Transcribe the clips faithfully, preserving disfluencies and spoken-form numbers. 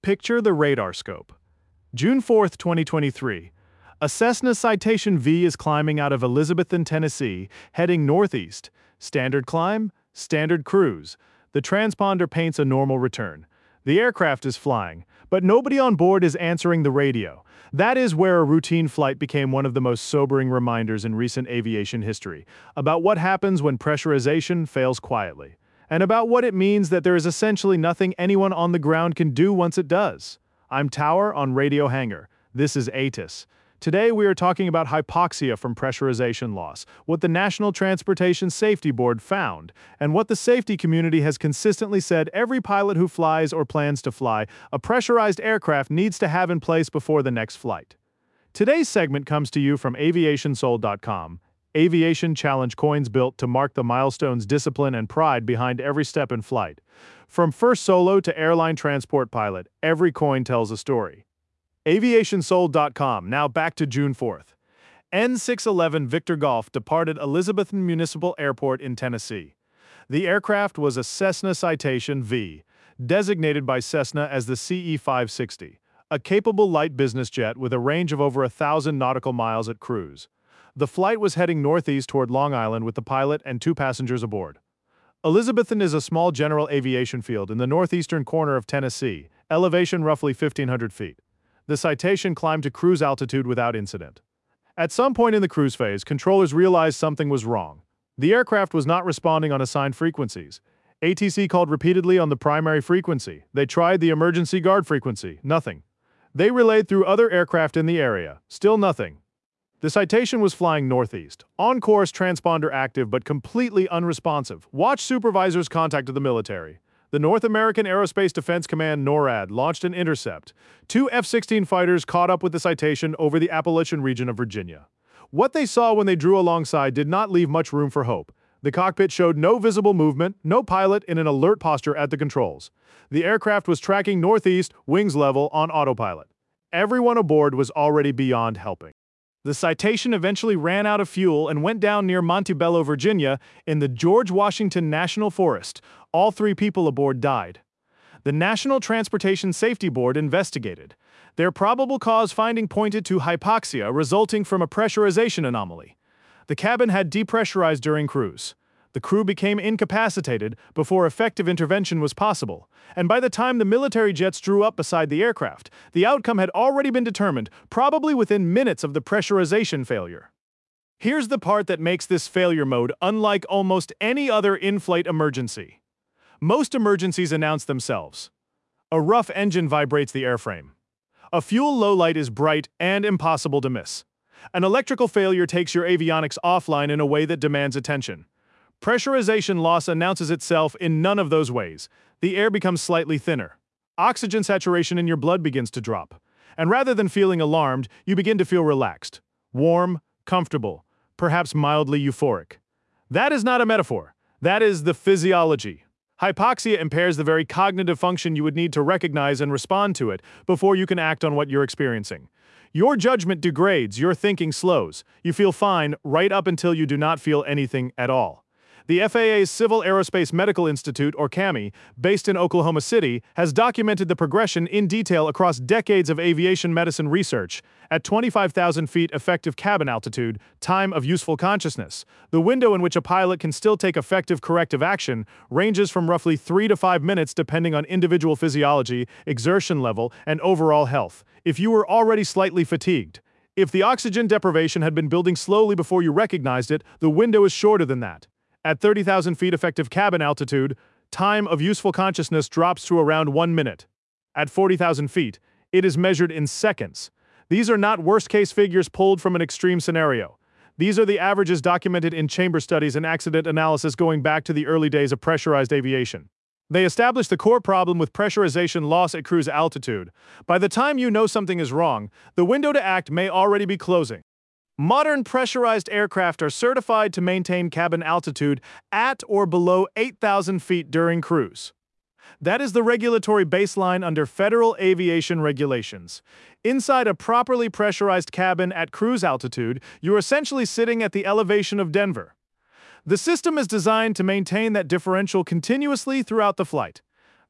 Picture the radar scope. June fourth, twenty twenty-three. A Cessna Citation V is climbing out of Elizabethton, Tennessee, heading northeast. Standard climb, standard cruise. The transponder paints a normal return. The aircraft is flying, but nobody on board is answering the radio. That is where a routine flight became one of the most sobering reminders in recent aviation history, about what happens when pressurization fails quietly, and about what it means that there is essentially nothing anyone on the ground can do once it does. I'm Tower on Radio Hangar. This is A T I S. Today we are talking about hypoxia from pressurization loss, what the National Transportation Safety Board found, and what the safety community has consistently said every pilot who flies or plans to fly a pressurized aircraft needs to have in place before the next flight. Today's segment comes to you from aviation sold dot com. Aviation Challenge coins built to mark the milestones, discipline, and pride behind every step in flight. From first solo to airline transport pilot, every coin tells a story. aviation sold dot com, now back to June fourth. N six eleven Victor Golf departed Elizabethton Municipal Airport in Tennessee. The aircraft was a Cessna Citation V, designated by Cessna as the C E five sixty, a capable light business jet with a range of over a thousand nautical miles at cruise. The flight was heading northeast toward Long Island with the pilot and two passengers aboard. Elizabethton is a small general aviation field in the northeastern corner of Tennessee, elevation roughly fifteen hundred feet. The Citation climbed to cruise altitude without incident. At some point in the cruise phase, controllers realized something was wrong. The aircraft was not responding on assigned frequencies. A T C called repeatedly on the primary frequency. They tried the emergency guard frequency. Nothing. They relayed through other aircraft in the area. Still nothing. The Citation was flying northeast, on course, transponder active but completely unresponsive. Watch supervisors contacted the military. The North American Aerospace Defense Command NORAD launched an intercept. Two F sixteen fighters caught up with the Citation over the Appalachian region of Virginia. What they saw when they drew alongside did not leave much room for hope. The cockpit showed no visible movement, no pilot in an alert posture at the controls. The aircraft was tracking northeast, wings level, on autopilot. Everyone aboard was already beyond helping. The Citation eventually ran out of fuel and went down near Montebello, Virginia, in the George Washington National Forest. All three people aboard died. The National Transportation Safety Board investigated. Their probable cause finding pointed to hypoxia resulting from a pressurization anomaly. The cabin had depressurized during cruise. The crew became incapacitated before effective intervention was possible, and by the time the military jets drew up beside the aircraft, the outcome had already been determined, probably within minutes of the pressurization failure. Here's the part that makes this failure mode unlike almost any other in-flight emergency. Most emergencies announce themselves. A rough engine vibrates the airframe. A fuel lowlight is bright and impossible to miss. An electrical failure takes your avionics offline in a way that demands attention. Pressurization loss announces itself in none of those ways. The air becomes slightly thinner. Oxygen saturation in your blood begins to drop. And rather than feeling alarmed, you begin to feel relaxed, warm, comfortable, perhaps mildly euphoric. That is not a metaphor. That is the physiology. Hypoxia impairs the very cognitive function you would need to recognize and respond to it before you can act on what you're experiencing. Your judgment degrades, your thinking slows. You feel fine right up until you do not feel anything at all. The F A A's Civil Aerospace Medical Institute, or CAMI, based in Oklahoma City, has documented the progression in detail across decades of aviation medicine research. At twenty-five thousand feet effective cabin altitude, time of useful consciousness, the window in which a pilot can still take effective corrective action ranges from roughly three to five minutes depending on individual physiology, exertion level, and overall health. If you were already slightly fatigued, if the oxygen deprivation had been building slowly before you recognized it, the window is shorter than that. At thirty thousand feet effective cabin altitude, time of useful consciousness drops to around one minute. At forty thousand feet, it is measured in seconds. These are not worst-case figures pulled from an extreme scenario. These are the averages documented in chamber studies and accident analysis going back to the early days of pressurized aviation. They establish the core problem with pressurization loss at cruise altitude. By the time you know something is wrong, the window to act may already be closing. Modern pressurized aircraft are certified to maintain cabin altitude at or below eight thousand feet during cruise. That is the regulatory baseline under federal aviation regulations. Inside a properly pressurized cabin at cruise altitude, you're essentially sitting at the elevation of Denver. The system is designed to maintain that differential continuously throughout the flight.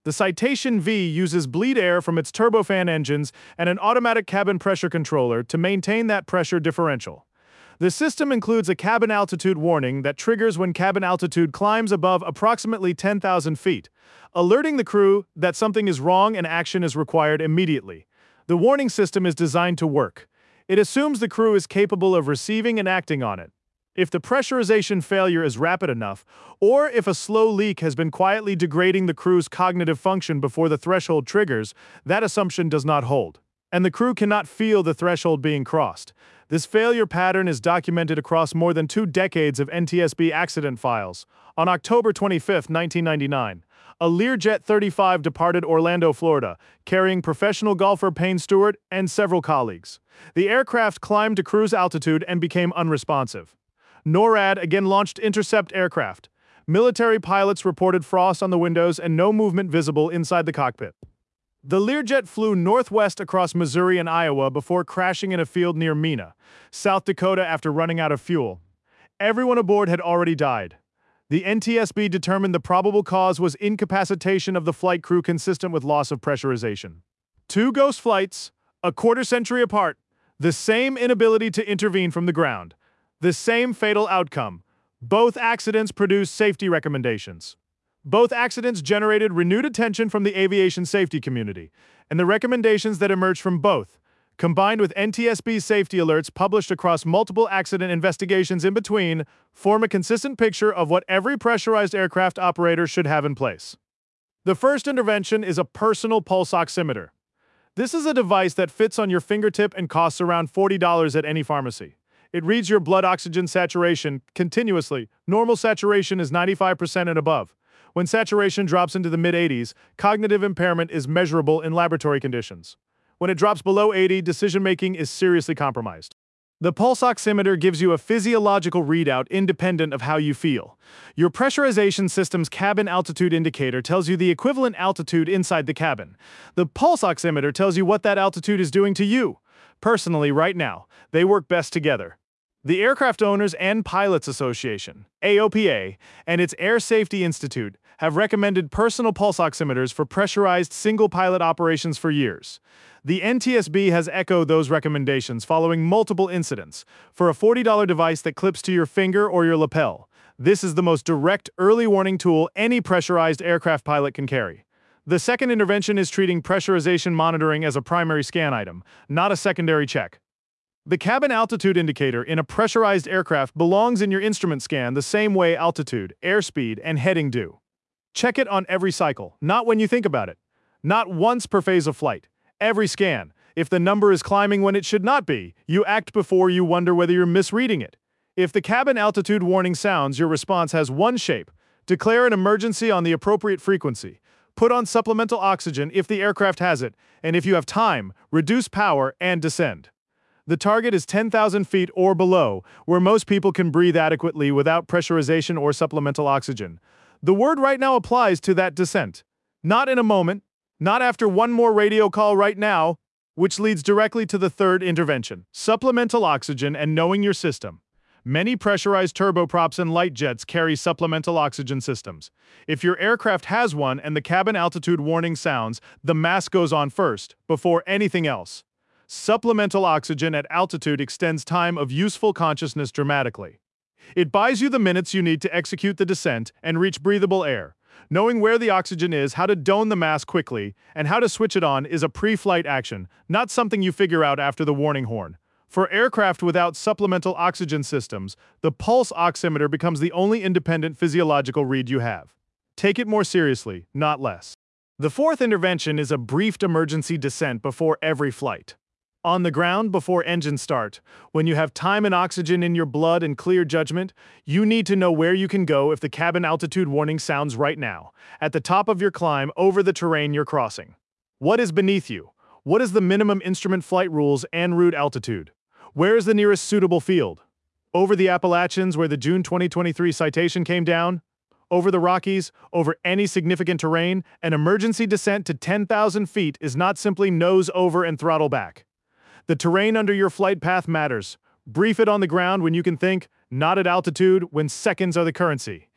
The Citation V uses bleed air from its turbofan engines and an automatic cabin pressure controller to maintain that pressure differential. The system includes a cabin altitude warning that triggers when cabin altitude climbs above approximately ten thousand feet, alerting the crew that something is wrong and action is required immediately. The warning system is designed to work. It assumes the crew is capable of receiving and acting on it. If the pressurization failure is rapid enough, or if a slow leak has been quietly degrading the crew's cognitive function before the threshold triggers, that assumption does not hold, and the crew cannot feel the threshold being crossed. This failure pattern is documented across more than two decades of N T S B accident files. On October twenty-fifth, nineteen ninety-nine, a Learjet thirty-five departed Orlando, Florida, carrying professional golfer Payne Stewart and several colleagues. The aircraft climbed to cruise altitude and became unresponsive. NORAD again launched intercept aircraft. Military pilots reported frost on the windows and no movement visible inside the cockpit. The Learjet flew northwest across Missouri and Iowa before crashing in a field near Mena, South Dakota after running out of fuel. Everyone aboard had already died. The N T S B determined the probable cause was incapacitation of the flight crew consistent with loss of pressurization. Two ghost flights, a quarter century apart, the same inability to intervene from the ground. The same fatal outcome. Both accidents produced safety recommendations. Both accidents generated renewed attention from the aviation safety community, and the recommendations that emerged from both, combined with N T S B safety alerts published across multiple accident investigations in between, form a consistent picture of what every pressurized aircraft operator should have in place. The first intervention is a personal pulse oximeter. This is a device that fits on your fingertip and costs around forty dollars at any pharmacy. It reads your blood oxygen saturation continuously. Normal saturation is ninety-five percent and above. When saturation drops into the mid eighties, cognitive impairment is measurable in laboratory conditions. When it drops below eighty, decision-making is seriously compromised. The pulse oximeter gives you a physiological readout independent of how you feel. Your pressurization system's cabin altitude indicator tells you the equivalent altitude inside the cabin. The pulse oximeter tells you what that altitude is doing to you. Personally, right now, they work best together. The Aircraft Owners and Pilots Association, A O P A, and its Air Safety Institute have recommended personal pulse oximeters for pressurized single-pilot operations for years. The N T S B has echoed those recommendations following multiple incidents. For a forty dollar device that clips to your finger or your lapel, this is the most direct early warning tool any pressurized aircraft pilot can carry. The second intervention is treating pressurization monitoring as a primary scan item, not a secondary check. The cabin altitude indicator in a pressurized aircraft belongs in your instrument scan the same way altitude, airspeed, and heading do. Check it on every cycle, not when you think about it. Not once per phase of flight. Every scan. If the number is climbing when it should not be, you act before you wonder whether you're misreading it. If the cabin altitude warning sounds, your response has one shape. Declare an emergency on the appropriate frequency. Put on supplemental oxygen if the aircraft has it, and if you have time, reduce power and descend. The target is ten thousand feet or below, where most people can breathe adequately without pressurization or supplemental oxygen. The word right now applies to that descent. Not in a moment, not after one more radio call right now, which leads directly to the third intervention, supplemental oxygen and knowing your system. Many pressurized turboprops and light jets carry supplemental oxygen systems. If your aircraft has one and the cabin altitude warning sounds, the mask goes on first, before anything else. Supplemental oxygen at altitude extends time of useful consciousness dramatically. It buys you the minutes you need to execute the descent and reach breathable air. Knowing where the oxygen is, how to dome the mask quickly, and how to switch it on is a pre-flight action, not something you figure out after the warning horn. For aircraft without supplemental oxygen systems, the pulse oximeter becomes the only independent physiological read you have. Take it more seriously, not less. The fourth intervention is a briefed emergency descent before every flight. On the ground before engine start, when you have time and oxygen in your blood and clear judgment, you need to know where you can go if the cabin altitude warning sounds right now, at the top of your climb over the terrain you're crossing. What is beneath you? What is the minimum instrument flight rules en route altitude? Where is the nearest suitable field? Over the Appalachians where the June twenty twenty-three citation came down? Over the Rockies? Over any significant terrain? An emergency descent to ten thousand feet is not simply nose over and throttle back. The terrain under your flight path matters. Brief it on the ground when you can think, not at altitude when seconds are the currency.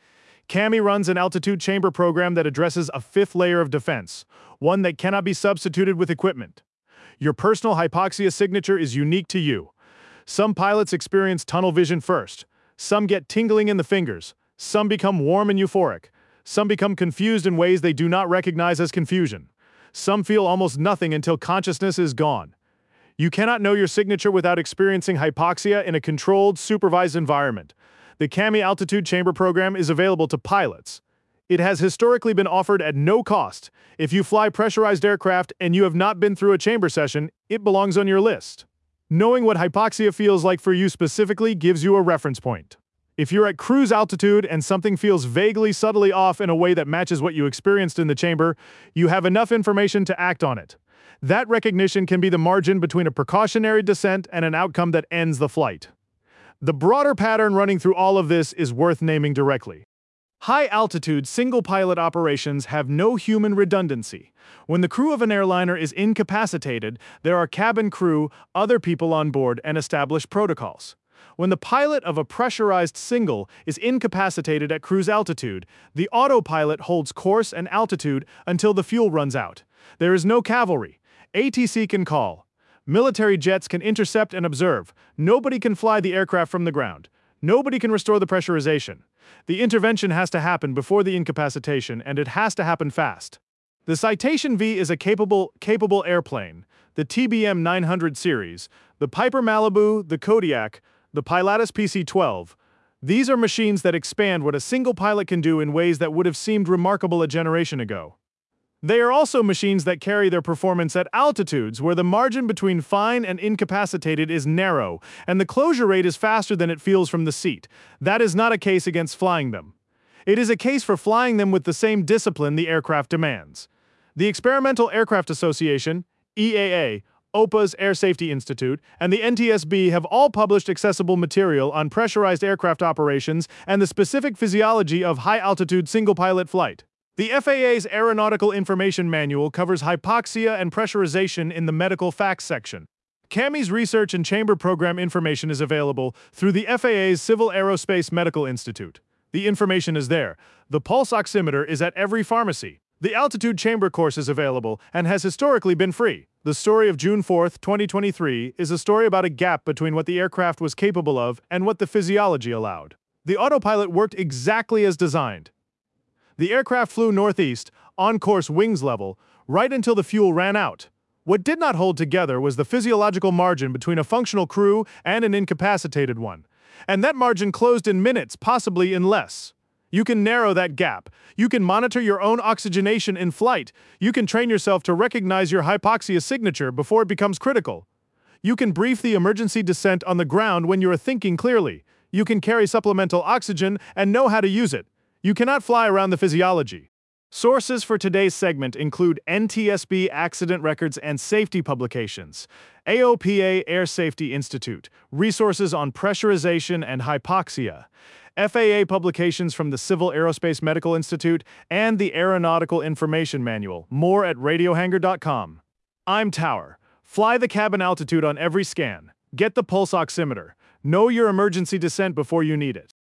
C A M I runs an altitude chamber program that addresses a fifth layer of defense, one that cannot be substituted with equipment. Your personal hypoxia signature is unique to you. Some pilots experience tunnel vision first. Some get tingling in the fingers. Some become warm and euphoric. Some become confused in ways they do not recognize as confusion. Some feel almost nothing until consciousness is gone. You cannot know your signature without experiencing hypoxia in a controlled, supervised environment. The C A M I Altitude Chamber program is available to pilots. It has historically been offered at no cost. If you fly pressurized aircraft and you have not been through a chamber session, it belongs on your list. Knowing what hypoxia feels like for you specifically gives you a reference point. If you're at cruise altitude and something feels vaguely subtly off in a way that matches what you experienced in the chamber, you have enough information to act on it. That recognition can be the margin between a precautionary descent and an outcome that ends the flight. The broader pattern running through all of this is worth naming directly. High-altitude, single-pilot operations have no human redundancy. When the crew of an airliner is incapacitated, there are cabin crew, other people on board, and established protocols. When the pilot of a pressurized single is incapacitated at cruise altitude, the autopilot holds course and altitude until the fuel runs out. There is no cavalry. A T C can call. Military jets can intercept and observe. Nobody can fly the aircraft from the ground. Nobody can restore the pressurization. The intervention has to happen before the incapacitation, and it has to happen fast. The Citation V is a capable, capable airplane, the T B M nine hundred series, the Piper Malibu, the Kodiak, the Pilatus P C twelve. These are machines that expand what a single pilot can do in ways that would have seemed remarkable a generation ago. They are also machines that carry their performance at altitudes where the margin between fine and incapacitated is narrow, and the closure rate is faster than it feels from the seat. That is not a case against flying them. It is a case for flying them with the same discipline the aircraft demands. The Experimental Aircraft Association, E A A, O P A's Air Safety Institute, and the N T S B have all published accessible material on pressurized aircraft operations and the specific physiology of high-altitude single-pilot flight. The F A A's Aeronautical Information Manual covers hypoxia and pressurization in the medical facts section. C A M I's research and chamber program information is available through the F A A's Civil Aerospace Medical Institute. The information is there. The pulse oximeter is at every pharmacy. The altitude chamber course is available and has historically been free. The story of June fourth, twenty twenty-three is a story about a gap between what the aircraft was capable of and what the physiology allowed. The autopilot worked exactly as designed. The aircraft flew northeast, on course wings level, right until the fuel ran out. What did not hold together was the physiological margin between a functional crew and an incapacitated one. And that margin closed in minutes, possibly in less. You can narrow that gap. You can monitor your own oxygenation in flight. You can train yourself to recognize your hypoxia signature before it becomes critical. You can brief the emergency descent on the ground when you are thinking clearly. You can carry supplemental oxygen and know how to use it. You cannot fly around the physiology. Sources for today's segment include N T S B accident records and safety publications, A O P A Air Safety Institute, resources on pressurization and hypoxia, F A A publications from the Civil Aerospace Medical Institute, and the Aeronautical Information Manual. More at radio hanger dot com. I'm Tower. Fly the cabin altitude on every scan. Get the pulse oximeter. Know your emergency descent before you need it.